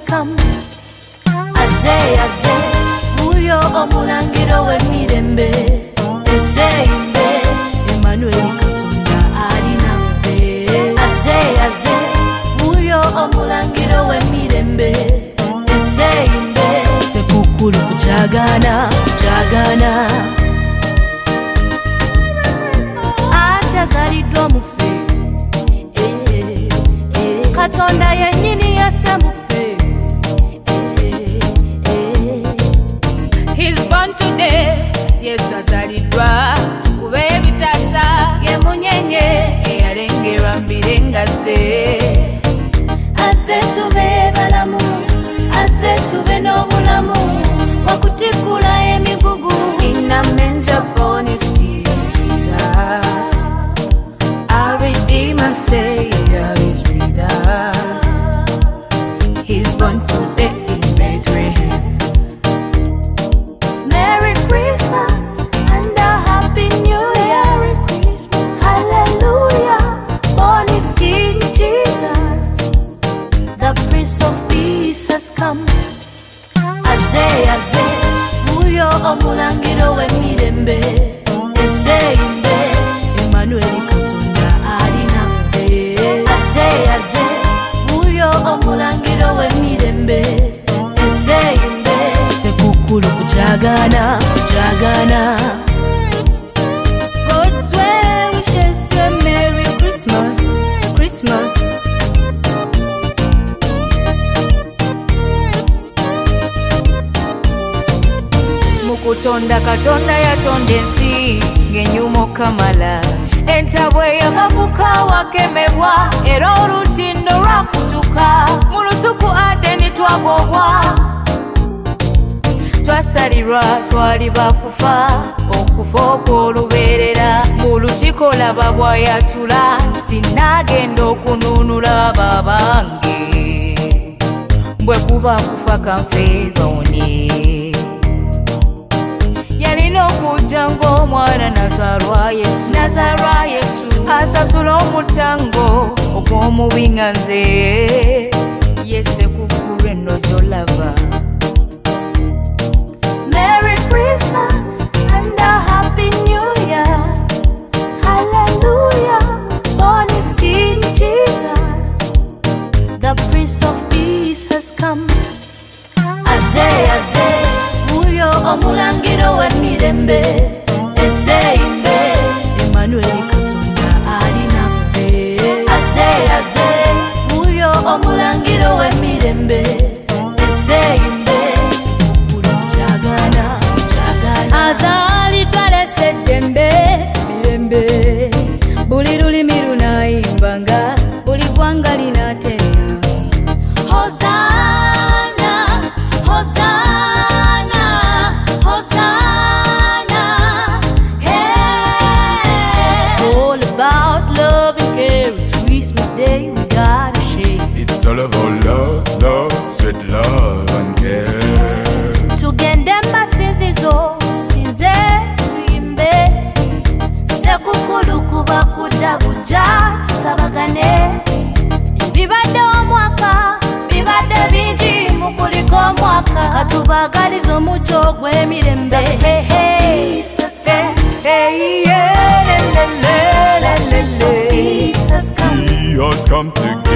come. Aze, uyo omulangiro w'emirembe. Eseimbe, Emmanuel Katonda ali naffe. Aze, uyo omulangiro w'emirembe. Eseimbe, sekukulu kuchagana. Ati azaliddwa mufe. Katonda yennyini yasse mufe. He's born today. Yesu azaliddwa tukube ebitasa ye munyenye eyalengerwa mbirenga ze. Aze tube balamu, aze tube n'obulamu, wakutikula emigugu. In a manger born is Jesus, our Redeemer Savior is with us. He's born today in Bethlehem. Merry Christmas and a Happy New Year. Hallelujah, born is King Jesus. The Prince of Peace has come. Aze, uyo omulangiro w'emirembe. Eseimbe, Emmanuel Katonda ali naffe. Aze, uyo omulangiro w'emirembe. Eseimbe, sekukulu kuchagana. God's way wishes you a Merry Christmas. Mukutonda Katonda yatonda ensi ng'ennyuma okamala. Entabwe y'amabuka wakemebwa era olutindo lwakutuka. Mu lusuku Adeni twagobwa, twasalirwa twali bakufa. Okufa okw'olubeerera mu lukiko laba bw'ayatula nti naagenda okunuunula babange. Bwe kuba kufa kanfe bawone. Yalina okujja ng'omwana Nazarwa Yesu asasula omutango ogw'omubi nga nze. Yese kukulu eno gy'olaba. Merry Christmas and a Happy New Year. Hallelujah, born is King Jesus. The Prince of Peace has come. Aze, uyo omulangiro w'emirembe. Eseimbe, Emmanuel Katonda ali naffe. Aze, uyo omulangiro w'emirembe. Eseimbe, sekukulu kuchagana. Azaliddwa alese eddembe mirembe. Buli lulimi lunaayimbanga, buli ggwanga linaatera. Hosanna, Hosanna, Hosanna. Hey. It's all about love and care. It's Christmas Day, we gotta share. It's all about love, sweet love and care. Tugende masinzizo, tusinze, tuyimbe. Sekukulu kuba kudda bujja, tutabagane. Bibadde omwaka, bibadde bingi mu kuliko omwaka. Katubagaliza omucyo gw'emirembe. He has come to